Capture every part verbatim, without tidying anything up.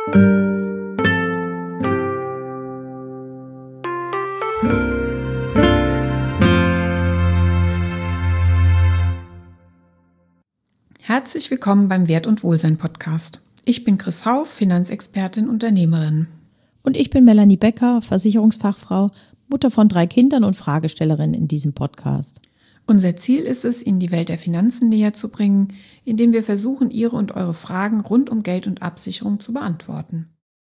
Herzlich willkommen beim Wert und Wohlsein Podcast. Ich bin Chris Hauff, Finanzexpertin, Unternehmerin. Und ich bin Melanie Becker, Versicherungsfachfrau, Mutter von drei Kindern und Fragestellerin in diesem Podcast. Unser Ziel ist es, Ihnen die Welt der Finanzen näher zu bringen, indem wir versuchen, Ihre und eure Fragen rund um Geld und Absicherung zu beantworten.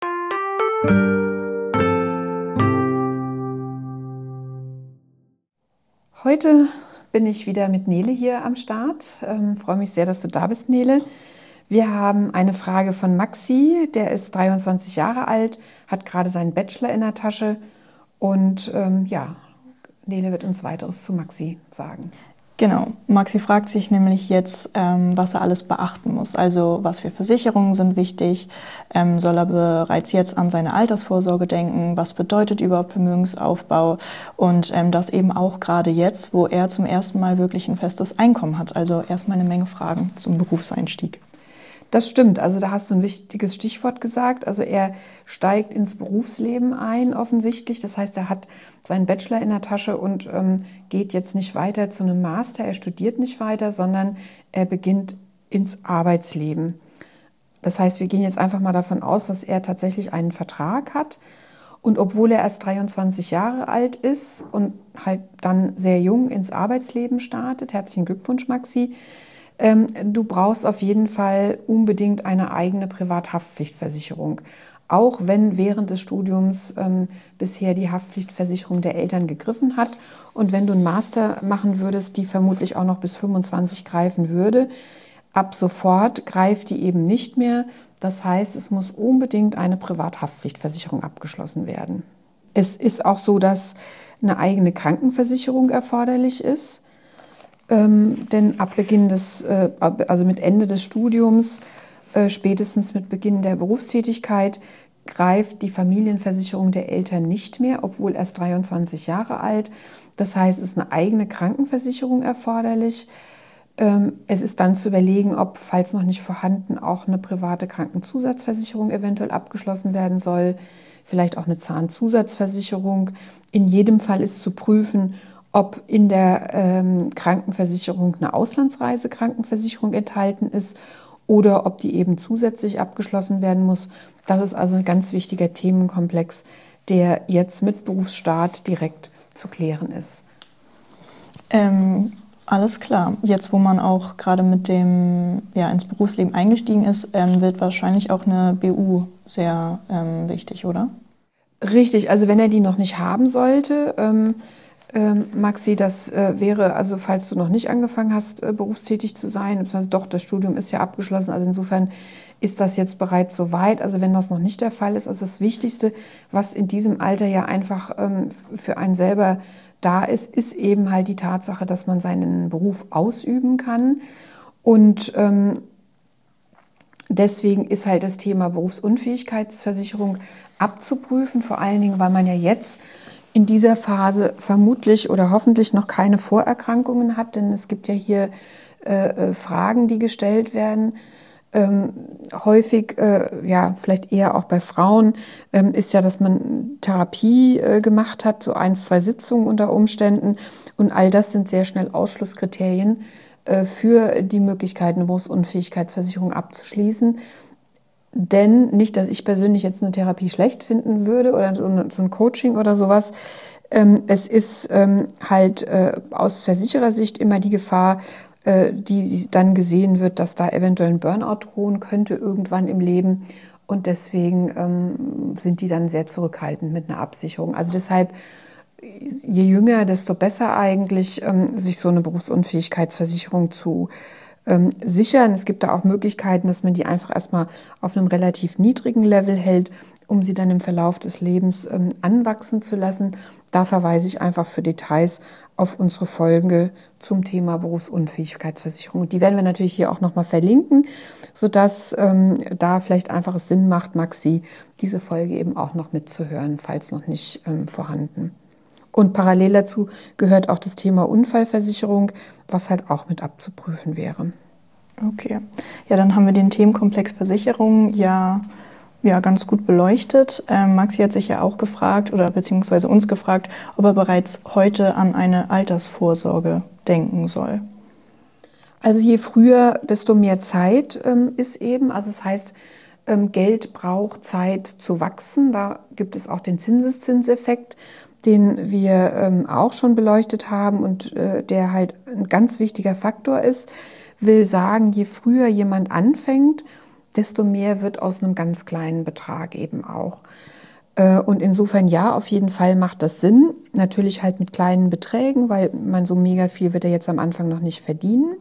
Heute bin ich wieder mit Nele hier am Start. Ähm, freue mich sehr, dass du da bist, Nele. Wir haben eine Frage von Maxi, der ist dreiundzwanzig Jahre alt, hat gerade seinen Bachelor in der Tasche und ähm, ja, Nele wird uns weiteres zu Maxi sagen. Genau, Maxi fragt sich nämlich jetzt, ähm, was er alles beachten muss. Also was für Versicherungen sind wichtig, ähm, soll er bereits jetzt an seine Altersvorsorge denken, was bedeutet überhaupt Vermögensaufbau und ähm, das eben auch gerade jetzt, wo er zum ersten Mal wirklich ein festes Einkommen hat. Also erstmal eine Menge Fragen zum Berufseinstieg. Das stimmt, also da hast du ein wichtiges Stichwort gesagt. Also er steigt ins Berufsleben ein offensichtlich. Das heißt, er hat seinen Bachelor in der Tasche und ähm, geht jetzt nicht weiter zu einem Master. Er studiert nicht weiter, sondern er beginnt ins Arbeitsleben. Das heißt, wir gehen jetzt einfach mal davon aus, dass er tatsächlich einen Vertrag hat. Und obwohl er erst dreiundzwanzig Jahre alt ist und halt dann sehr jung ins Arbeitsleben startet, herzlichen Glückwunsch, Maxi, Ähm, du brauchst auf jeden Fall unbedingt eine eigene Privathaftpflichtversicherung. Auch wenn während des Studiums ähm, bisher die Haftpflichtversicherung der Eltern gegriffen hat und wenn du einen Master machen würdest, die vermutlich auch noch bis fünfundzwanzig greifen würde, ab sofort greift die eben nicht mehr. Das heißt, es muss unbedingt eine Privathaftpflichtversicherung abgeschlossen werden. Es ist auch so, dass eine eigene Krankenversicherung erforderlich ist. Ähm, denn ab Beginn des, äh, also mit Ende des Studiums, äh, spätestens mit Beginn der Berufstätigkeit, greift die Familienversicherung der Eltern nicht mehr, obwohl erst dreiundzwanzig Jahre alt. Das heißt, es ist eine eigene Krankenversicherung erforderlich. Ähm, es ist dann zu überlegen, ob, falls noch nicht vorhanden, auch eine private Krankenzusatzversicherung eventuell abgeschlossen werden soll, vielleicht auch eine Zahnzusatzversicherung. In jedem Fall ist zu prüfen, ob in der ähm, Krankenversicherung eine Auslandsreisekrankenversicherung enthalten ist oder ob die eben zusätzlich abgeschlossen werden muss. Das ist also ein ganz wichtiger Themenkomplex, der jetzt mit Berufsstart direkt zu klären ist. Ähm, alles klar. Jetzt, wo man auch gerade mit dem ja, ins Berufsleben eingestiegen ist, ähm, wird wahrscheinlich auch eine B U sehr ähm, wichtig, oder? Richtig, also wenn er die noch nicht haben sollte, ähm, Ähm, Maxi, das äh, wäre, also falls du noch nicht angefangen hast, äh, berufstätig zu sein, beziehungsweise doch, das Studium ist ja abgeschlossen, also insofern ist das jetzt bereits soweit. Also wenn das noch nicht der Fall ist, also das Wichtigste, was in diesem Alter ja einfach ähm, für einen selber da ist, ist eben halt die Tatsache, dass man seinen Beruf ausüben kann. Und ähm, deswegen ist halt das Thema Berufsunfähigkeitsversicherung abzuprüfen, vor allen Dingen, weil man ja jetzt in dieser Phase vermutlich oder hoffentlich noch keine Vorerkrankungen hat, denn es gibt ja hier äh, Fragen, die gestellt werden. Ähm, häufig, äh, ja, vielleicht eher auch bei Frauen, ähm, ist ja, dass man Therapie äh, gemacht hat, so ein, zwei Sitzungen unter Umständen. Und all das sind sehr schnell Ausschlusskriterien äh, für die Möglichkeit, eine Berufsunfähigkeitsversicherung abzuschließen. Denn nicht, dass ich persönlich jetzt eine Therapie schlecht finden würde oder so ein Coaching oder sowas. Ähm, es ist ähm, halt äh, aus Versicherersicht immer die Gefahr, äh, die dann gesehen wird, dass da eventuell ein Burnout drohen könnte irgendwann im Leben. Und deswegen ähm, sind die dann sehr zurückhaltend mit einer Absicherung. Also deshalb, je jünger, desto besser eigentlich, ähm, sich so eine Berufsunfähigkeitsversicherung zu Ähm, sichern. Es gibt da auch Möglichkeiten, dass man die einfach erstmal auf einem relativ niedrigen Level hält, um sie dann im Verlauf des Lebens ähm, anwachsen zu lassen. Da verweise ich einfach für Details auf unsere Folge zum Thema Berufsunfähigkeitsversicherung. Die werden wir natürlich hier auch nochmal verlinken, sodass ähm, da vielleicht einfach es Sinn macht, Maxi, diese Folge eben auch noch mitzuhören, falls noch nicht ähm, vorhanden. Und parallel dazu gehört auch das Thema Unfallversicherung, was halt auch mit abzuprüfen wäre. Okay, ja, dann haben wir den Themenkomplex Versicherung ja ja, ganz gut beleuchtet. Ähm, Maxi hat sich ja auch gefragt oder beziehungsweise uns gefragt, ob er bereits heute an eine Altersvorsorge denken soll. Also je früher, desto mehr Zeit ähm, ist eben. Also das heißt, ähm, Geld braucht Zeit zu wachsen. Da gibt es auch den Zinseszinseffekt, den wir ähm, auch schon beleuchtet haben und äh, der halt ein ganz wichtiger Faktor ist. Will sagen, je früher jemand anfängt, desto mehr wird aus einem ganz kleinen Betrag eben auch. Äh, und insofern ja, auf jeden Fall macht das Sinn. Natürlich halt mit kleinen Beträgen, weil man so mega viel wird er jetzt am Anfang noch nicht verdienen.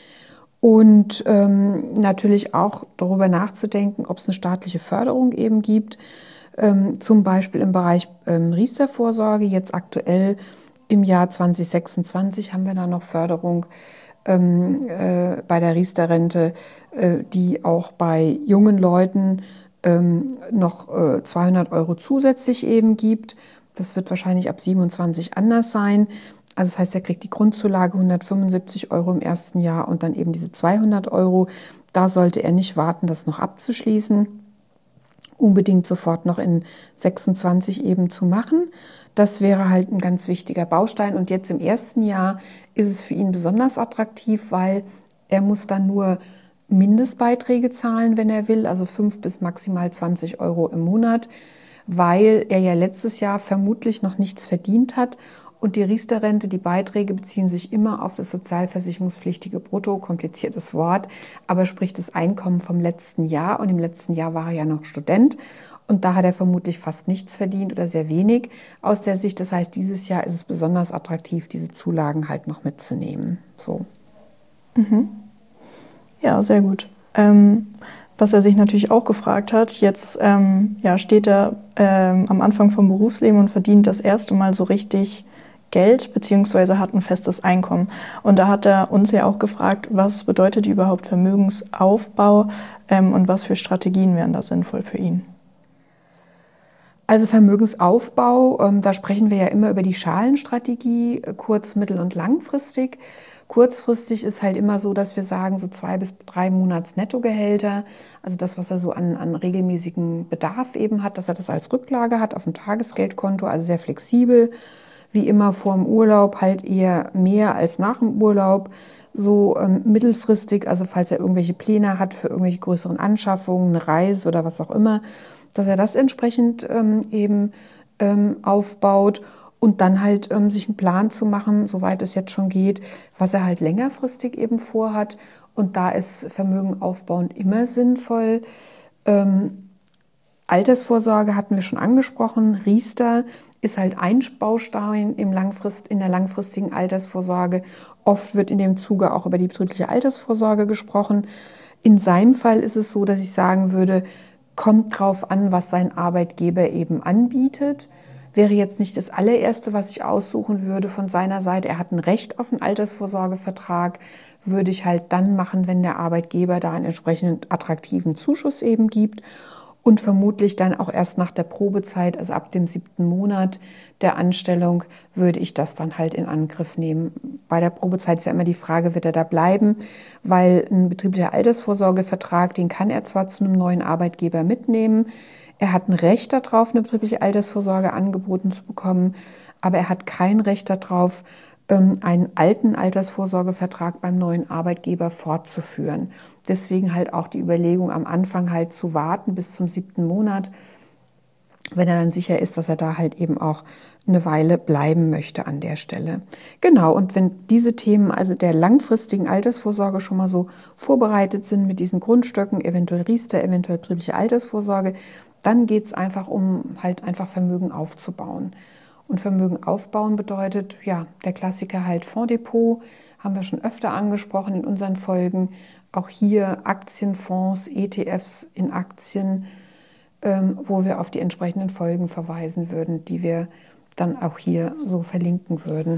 Und ähm, natürlich auch darüber nachzudenken, ob es eine staatliche Förderung eben gibt, ähm, zum Beispiel im Bereich ähm, Riester-Vorsorge. Jetzt aktuell im Jahr zwanzig sechsundzwanzig haben wir da noch Förderung ähm, äh, bei der Riester-Rente, äh, die auch bei jungen Leuten ähm, noch äh, zweihundert Euro zusätzlich eben gibt. Das wird wahrscheinlich ab siebenundzwanzig anders sein. Also das heißt, er kriegt die Grundzulage hundertfünfundsiebzig Euro im ersten Jahr und dann eben diese zweihundert Euro. Da sollte er nicht warten, das noch abzuschließen. Unbedingt sofort noch in sechsundzwanzig eben zu machen. Das wäre halt ein ganz wichtiger Baustein. Und jetzt im ersten Jahr ist es für ihn besonders attraktiv, weil er muss dann nur Mindestbeiträge zahlen, wenn er will, also fünf bis maximal zwanzig Euro im Monat, weil er ja letztes Jahr vermutlich noch nichts verdient hat. Und die Riester-Rente, die Beiträge beziehen sich immer auf das sozialversicherungspflichtige Brutto, kompliziertes Wort, aber sprich das Einkommen vom letzten Jahr. Und im letzten Jahr war er ja noch Student und da hat er vermutlich fast nichts verdient oder sehr wenig aus der Sicht. Das heißt, dieses Jahr ist es besonders attraktiv, diese Zulagen halt noch mitzunehmen. So. Mhm. Ja, sehr gut. Ähm, was er sich natürlich auch gefragt hat, jetzt ähm, ja, steht er ähm, am Anfang vom Berufsleben und verdient das erste Mal so richtig Geld beziehungsweise hat ein festes Einkommen. Und da hat er uns ja auch gefragt, was bedeutet überhaupt Vermögensaufbau ähm, und was für Strategien wären da sinnvoll für ihn? Also Vermögensaufbau, ähm, da sprechen wir ja immer über die Schalenstrategie, kurz-, mittel- und langfristig. Kurzfristig ist halt immer so, dass wir sagen, so zwei bis drei Monats Nettogehälter, also das, was er so an, an regelmäßigen Bedarf eben hat, dass er das als Rücklage hat auf dem Tagesgeldkonto, also sehr flexibel. Wie immer vor dem Urlaub halt eher mehr als nach dem Urlaub. So ähm, mittelfristig, also falls er irgendwelche Pläne hat für irgendwelche größeren Anschaffungen, eine Reise oder was auch immer, dass er das entsprechend ähm, eben ähm, aufbaut und dann halt ähm, sich einen Plan zu machen, soweit es jetzt schon geht, was er halt längerfristig eben vorhat. Und da ist Vermögen aufbauend immer sinnvoll. Ähm, Altersvorsorge hatten wir schon angesprochen. Riester ist halt ein Baustein im Langfrist, in der langfristigen Altersvorsorge. Oft wird in dem Zuge auch über die betriebliche Altersvorsorge gesprochen. In seinem Fall ist es so, dass ich sagen würde, kommt drauf an, was sein Arbeitgeber eben anbietet. Wäre jetzt nicht das allererste, was ich aussuchen würde von seiner Seite. Er hat ein Recht auf einen Altersvorsorgevertrag, würde ich halt dann machen, wenn der Arbeitgeber da einen entsprechenden attraktiven Zuschuss eben gibt. Und vermutlich dann auch erst nach der Probezeit, also ab dem siebten Monat der Anstellung, würde ich das dann halt in Angriff nehmen. Bei der Probezeit ist ja immer die Frage, wird er da bleiben? Weil ein betrieblicher Altersvorsorgevertrag, den kann er zwar zu einem neuen Arbeitgeber mitnehmen, er hat ein Recht darauf, eine betriebliche Altersvorsorge angeboten zu bekommen, aber er hat kein Recht darauf, einen alten Altersvorsorgevertrag beim neuen Arbeitgeber fortzuführen. Deswegen halt auch die Überlegung, am Anfang halt zu warten bis zum siebten Monat, wenn er dann sicher ist, dass er da halt eben auch eine Weile bleiben möchte an der Stelle. Genau, und wenn diese Themen also der langfristigen Altersvorsorge schon mal so vorbereitet sind mit diesen Grundstöcken, eventuell Riester, eventuell betriebliche Altersvorsorge, dann geht es einfach um halt einfach Vermögen aufzubauen. Und Vermögen aufbauen bedeutet, ja, der Klassiker halt Fondsdepot, haben wir schon öfter angesprochen in unseren Folgen. Auch hier Aktienfonds, E T Fs in Aktien, ähm, wo wir auf die entsprechenden Folgen verweisen würden, die wir dann auch hier so verlinken würden.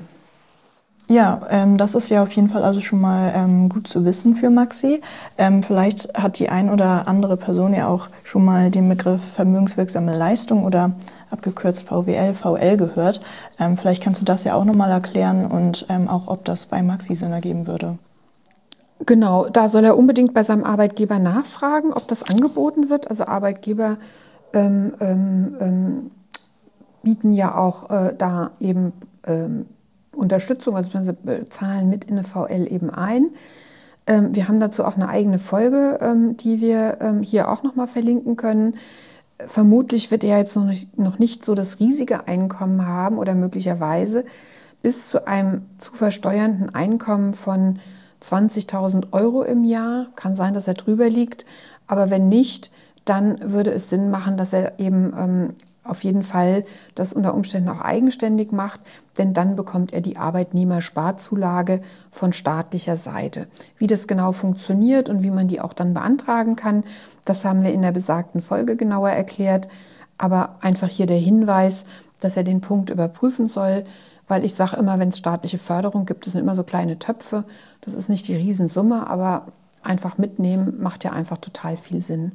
Ja, ähm, das ist ja auf jeden Fall also schon mal ähm, gut zu wissen für Maxi. Ähm, vielleicht hat die ein oder andere Person ja auch schon mal den Begriff vermögenswirksame Leistung oder abgekürzt V W L, V L gehört. Ähm, vielleicht kannst du das ja auch nochmal erklären und ähm, auch, ob das bei Maxi Sinn ergeben würde. Genau, da soll er unbedingt bei seinem Arbeitgeber nachfragen, ob das angeboten wird. Also Arbeitgeber ähm, ähm, ähm, bieten ja auch äh, da eben ähm, Unterstützung, also sie zahlen mit in eine V L eben ein. Ähm, wir haben dazu auch eine eigene Folge, ähm, die wir ähm, hier auch nochmal verlinken können. Vermutlich wird er jetzt noch nicht, noch nicht so das riesige Einkommen haben oder möglicherweise bis zu einem zu versteuernden Einkommen von zwanzigtausend Euro im Jahr. Kann sein, dass er drüber liegt, aber wenn nicht, dann würde es Sinn machen, dass er eben ähm, auf jeden Fall das unter Umständen auch eigenständig macht, denn dann bekommt er die Arbeitnehmersparzulage von staatlicher Seite. Wie das genau funktioniert und wie man die auch dann beantragen kann, das haben wir in der besagten Folge genauer erklärt. Aber einfach hier der Hinweis, dass er den Punkt überprüfen soll, weil ich sage immer, wenn es staatliche Förderung gibt, das sind immer so kleine Töpfe. Das ist nicht die Riesensumme, aber einfach mitnehmen macht ja einfach total viel Sinn.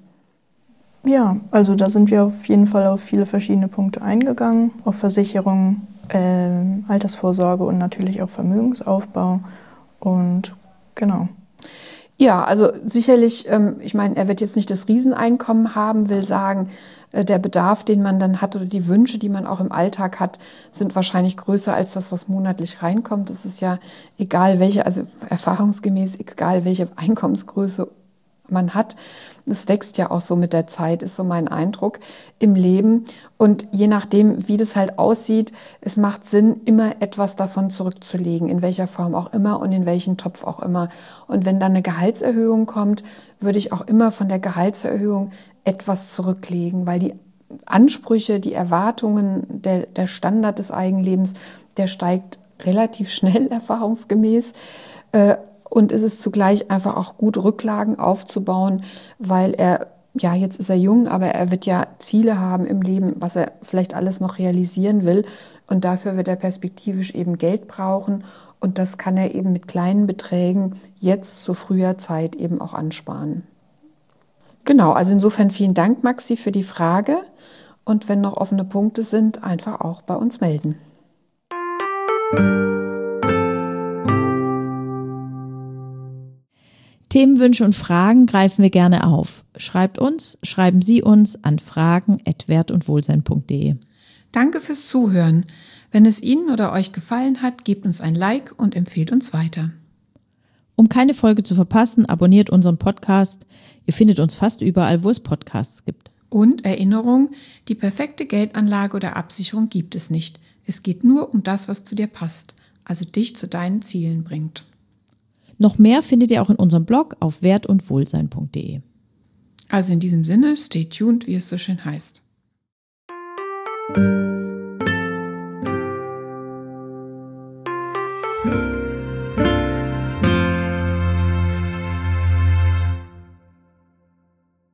Ja, also da sind wir auf jeden Fall auf viele verschiedene Punkte eingegangen, auf Versicherung, äh, Altersvorsorge und natürlich auch Vermögensaufbau und genau. Ja, also sicherlich, ähm, ich meine, er wird jetzt nicht das Rieseneinkommen haben, will sagen, äh, der Bedarf, den man dann hat oder die Wünsche, die man auch im Alltag hat, sind wahrscheinlich größer als das, was monatlich reinkommt. Das ist ja egal welche, also erfahrungsgemäß egal welche Einkommensgröße man hat. Das wächst ja auch so mit der Zeit, ist so mein Eindruck im Leben. Und je nachdem, wie das halt aussieht, es macht Sinn, immer etwas davon zurückzulegen, in welcher Form auch immer und in welchen Topf auch immer. Und wenn dann eine Gehaltserhöhung kommt, würde ich auch immer von der Gehaltserhöhung etwas zurücklegen, weil die Ansprüche, die Erwartungen, der, der Standard des Eigenlebens, der steigt relativ schnell erfahrungsgemäß. Äh, Und es ist zugleich einfach auch gut, Rücklagen aufzubauen, weil er, ja, jetzt ist er jung, aber er wird ja Ziele haben im Leben, was er vielleicht alles noch realisieren will. Und dafür wird er perspektivisch eben Geld brauchen. Und das kann er eben mit kleinen Beträgen jetzt zu früher Zeit eben auch ansparen. Genau, also insofern vielen Dank, Maxi, für die Frage. Und wenn noch offene Punkte sind, einfach auch bei uns melden. Themenwünsche und Fragen greifen wir gerne auf. Schreibt uns, schreiben Sie uns an fragen at wert und wohlsein punkt de. Danke fürs Zuhören. Wenn es Ihnen oder euch gefallen hat, gebt uns ein Like und empfehlt uns weiter. Um keine Folge zu verpassen, abonniert unseren Podcast. Ihr findet uns fast überall, wo es Podcasts gibt. Und Erinnerung, die perfekte Geldanlage oder Absicherung gibt es nicht. Es geht nur um das, was zu dir passt, also dich zu deinen Zielen bringt. Noch mehr findet ihr auch in unserem Blog auf wert und wohlsein punkt de. Also in diesem Sinne, stay tuned, wie es so schön heißt. Thank you.